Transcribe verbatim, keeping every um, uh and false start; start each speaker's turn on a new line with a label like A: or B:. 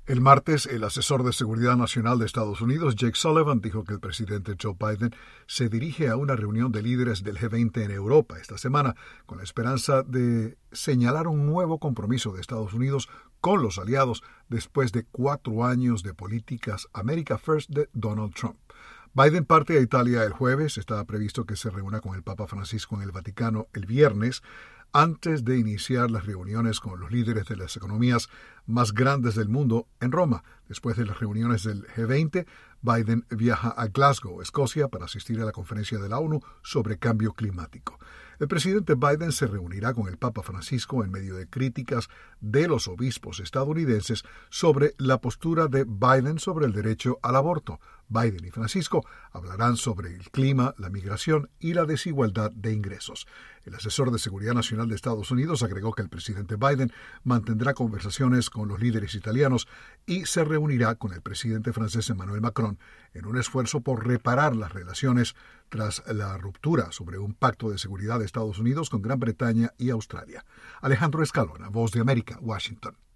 A: El martes, el asesor de Seguridad Nacional de Estados Unidos, Jake Sullivan, dijo que el presidente Joe Biden se dirige a una reunión de líderes del G veinte en Europa esta semana con la esperanza de señalar un nuevo compromiso de Estados Unidos con los aliados después de cuatro años de políticas America First de Donald Trump. Biden parte a Italia el jueves. Estaba previsto que se reúna con el Papa Francisco en el Vaticano el viernes, antes de iniciar las reuniones con los líderes de las economías más grandes del mundo en Roma. Después de las reuniones del G veinte, Biden viaja a Glasgow, Escocia, para asistir a la conferencia de la ONU sobre cambio climático. El presidente Biden se reunirá con el Papa Francisco en medio de críticas de los obispos estadounidenses sobre la postura de Biden sobre el derecho al aborto. Biden y Francisco hablarán sobre el clima, la migración y la desigualdad de ingresos. El asesor de Seguridad Nacional de Estados Unidos agregó que el presidente Biden mantendrá conversaciones con los líderes italianos y se reunirá con el presidente francés Emmanuel Macron en un esfuerzo por reparar las relaciones tras la ruptura sobre un pacto de seguridad de Estados Unidos con Gran Bretaña y Australia. Alejandro Escalona, Voz de América, Washington.